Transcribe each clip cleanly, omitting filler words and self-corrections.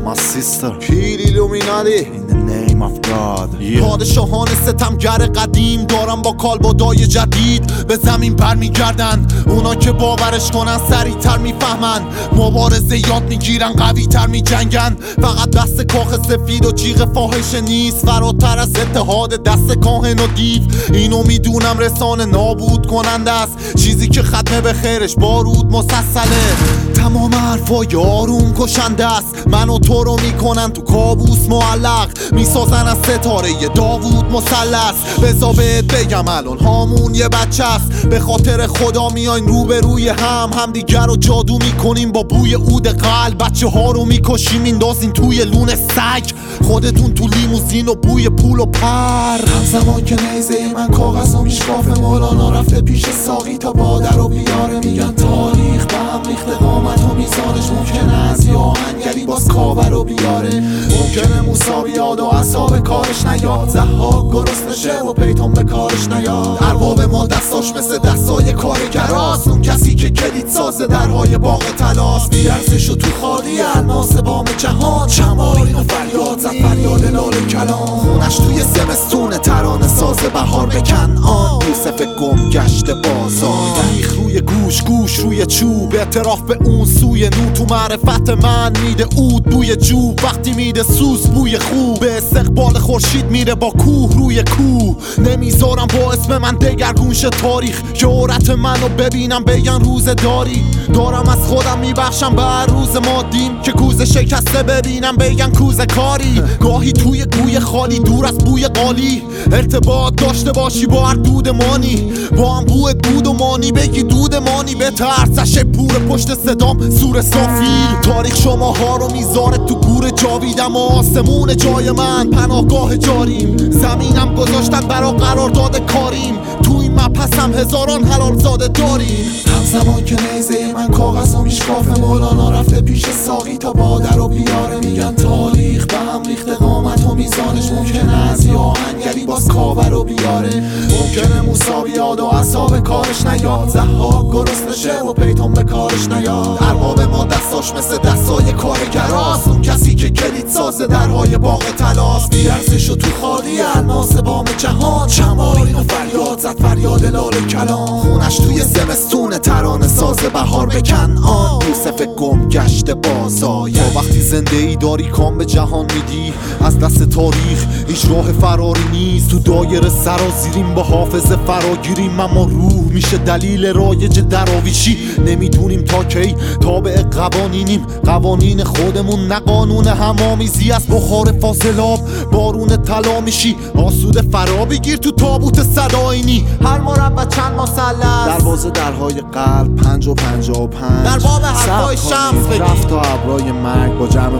my sister Kill Illuminati in the name of God. پادشاهان ستمگر قدیم دارن با کالبدای جدید به زمین برمیگردن. اونا که باورش کنن سریعتر میفهمن، مبارزه یاد میگیرن قویتر میجنگن. فقط دست کاخ سفید و جیغ فاحشه نیست، فراتر از اتحاد دست کاهن و دیو. اینو میدونم رسانه نابود کننده است، چیزی که ختمه به خیرش بارود مسلسله. تمام حرفای آروم کشنده است، من و تو رو میکنن تو کابوس معلق، میسازن از ستاره داوود مثلث. بذار بهت بگم الان هامون یه بچه است، به خاطر خدا میاین روبروی هم دیگر رو جادو میکنیم با بوی عود قلب. بچه ها رو میکشیم میندازین توی لون سگ، خودتون تو لیموزین و بوی پول و پر. همزمان که نیزه من کاغذ و میشکاف مولانا رفته پیش ساقی تا بادر و بیاره. میگن تاریخ به هم ریخته قامت و میزانش، ممکنه از یه آهنگری باز کاور رو بیاره. ممکنه موسا بیاد و اصاب کارش نیاد، ضحاک گرسنشه و پیتون به کارش نیاد. ارباب ما دستاش مثل دستای کارگراست، اون کسی که کلید سازه درهای باغ طلاست. بیارزش و تو خالی الماس بام جهان، چمارین و فریاد زد فریاد لاله کلام. خونش توی زمستون ترانه ساز بهار به کنعان، یوسف گم گشته بازار. ریخ روی گوش روی چوب، اعتراف به اون سوی نو. تو معرفت من میده عود بوی جوب، وقتی میده سوز بوی خوب. به استقبال خورشید میره با کوه روی کوه. نمیذارم با اسم من دگرگون شه تاریخ، جرأت منو ببینم بگن روز داری. دارم از خودم میبخشم به هر روز مادیم که کوزه شکسته ببینم بگن کوزه کاری. گاهی توی گوی خالی دور از بوی قالی، ارتباط داشته باشی با هر دودمانی. با هم بوی دود و مانی بگی دودمانی، به ترسش پور پشت صدام سور سافیل. تاریخ شماها رو میذاره تو گور جاویدم و آسمون جای من پناهگاه جاریم. زمینم گذاشتن برا قرارداد کاریم، تو این مپسم هزاران حلال زاده داریم. همزمان که نیزه من کاغذ و میشکاف مولانا رفته پیش ساقی تا بادر رو بیاره. میگن تاریخ به هم ریخته قامت و میزانش، ممکنه از یه آهنگری باز کاور رو بیاره. ممکنه موسا بیاد و اصاب کارش نیاد، ضحاک گرسنشه و پیتون به کارش نیاد. ارباب ما دستاش مثل دستای کارگراست، اون کسی که کلید سازه درهای باغ طلاست. بیارزش و تو خالی الماس بام جهان، چمارین و فریاد زد فریاد لاله کلام. خونش توی زمستون ترانه ساز بهار به کنعان، یوسف گم گشته بازآید. تا وقتی زنده ای داری کام به جهان میدی، از دست تاریخ هیچ راه فراری نیست. تو دایره سرازیریم با حافظه فراگیریم، اما روح میشه دلیل رایج دراویشی. نمیدونیم تا کی تابع قوانینیم، قوانین خودمون نه قانون همامیزی. از بخار فاضلاب بارون طلا میشی، آسوده فرا بگیر تو تابوت صداینی. هر مربع چند مثلث، دروازه درهای قلب 5 و 55. در باب حرفای شمس بگیر، رفت تا ابرای مرگ با جمع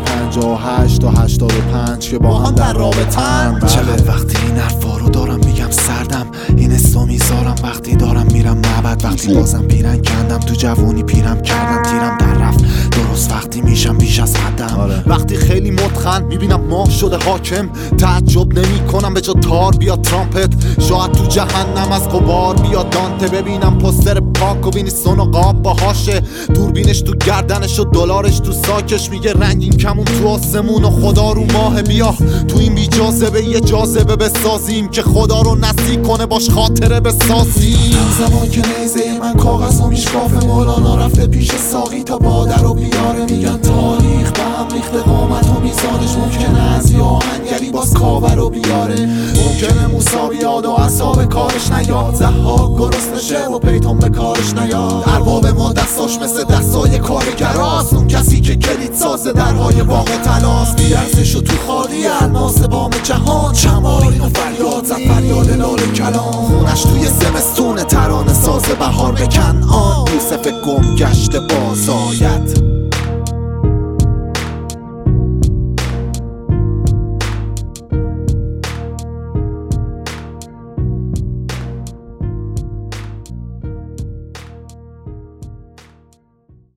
58 تا 85 که با هم در رابطن. چقدر وقتی این حرفا رو دارم میگم سردم، این اسمو میذارم وقتی دارم میرم معبد. وقتی بازم پیرن کندم تو جوونی پیرم کردم، تیرم در رفت درست وقتی میشم بیش از حدم. وقتی خیلی متخن میبینم ماه شده حاکم، تعجب نمی کنم به جا تار بیاد ترامپت. شاید تو جهنم از غبار بیاد دانته، ببینم پستر پاک و وینیستون و قاب باهاشه. دوربینش تو گردنش و دلارش تو ساکش، میگه رنگین کمون تو آسمون و خدا رو ماه. بیا تو این بی جاذبه یه جاذبه بسازیم که خدا رو نزدیک کنه باش خاطره بسازیم. همزمان که نیزه من کاغذ و میشکاف مولانا رفته پیش ساقی تا بادر رو بیاره. میگن تاریخ به هم ریخته قامت و میزانش، ممکنه از یه آهنگری باز کاور رو بیاره. ممکنه موسا بیاد و اصاب کارش نیاد، ضحاک گرسنشه و پیتون به کارش نیاد. ارباب ما دستاش مثل دستای کارگراست، اون کسی که کلید سازه درهای باغ طلاست. بیارزش و تو خالی الماس بام جهان، چمارین و فریاد زد فریاد لاله کلام. خونش توی زمستون ترانه ساز بهار به کنعان، یوسف گم گشته بازآید.